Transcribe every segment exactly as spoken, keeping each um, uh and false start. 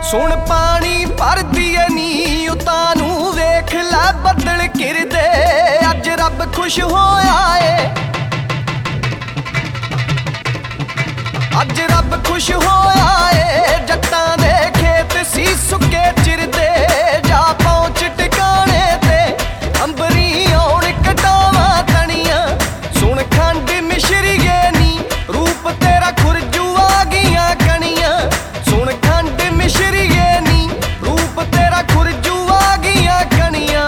सुन पानी भरदी है नी उतानू वेख लै बदल घिरदे अज रब खुश होया है अज रब खुश होया है जट्टां दे खेत सी सुके चिरदे जा पहुंच टिकाने ते अंबरी आउण कटावां तनियां सुन खंड मिश्रिए नी रूप तेरा खुरजू आ गईयां कनियां सुन खंड मिश्रिए नी रूप तेरा खुरजू आ गईयां कनियां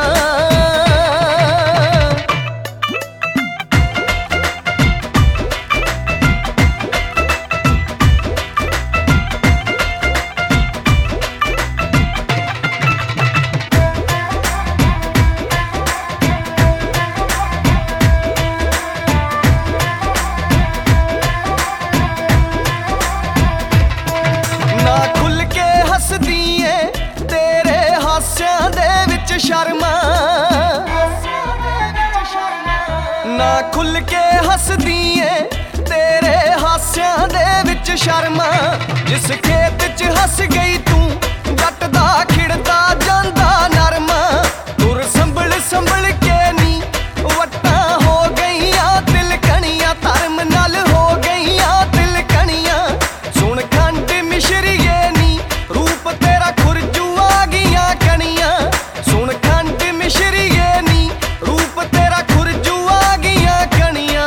शर्मा ना खुल के हसदी है तेरे हास्यां दे विच शर्मा जिस खेत च हस गई तू जट दा खिड़दा जांदा नरमा तुर संभल संभल के नी वट्टां हो गईयां तिलकणियां धर्म नाल हो गईयां तिलकणियां सुन खंड मिश्रिए नी रूप तेरा खुरजू आ गईयां कणियां सुन खंड मिश्रिए नी रूप तेरा खुरजू आ गईयां कणियां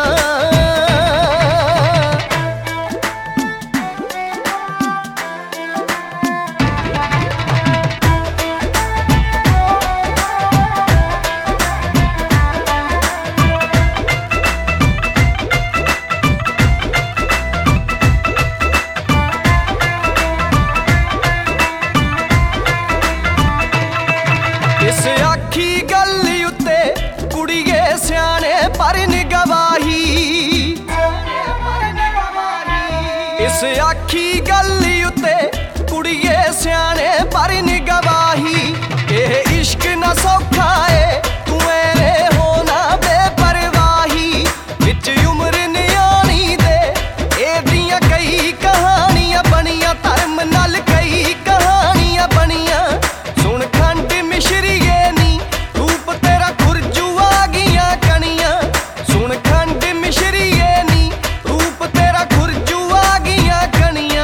इस आखी गल उत्ते कुड़िए सियाने पर निगवाही इस आखी गल उत्ते कुड़िए सियाने पर निगवाही एह इश्क न सौखा है तू मेरे होना बेपरवाही विच उम्र न्याणी दे एदियां कई कहानियां बनियां धर्म नाल कई कहानियां बनियां सुन खंड मिश्रिए नी रूप तेरा खुरजू आ गईयां कनियां सुन खंड मिश्रिए नी रूप तेरा खुरजू आ गईयां कनियां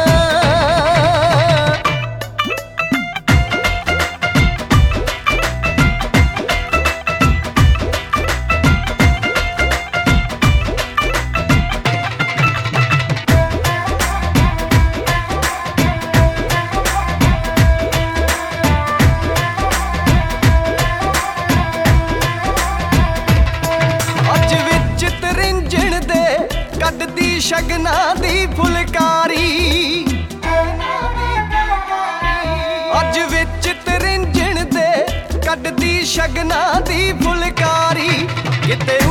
कड्डदी शगना दी फुलकारी अज विच तरिंजण दे कड्डदी शगना दी फुलकारी किते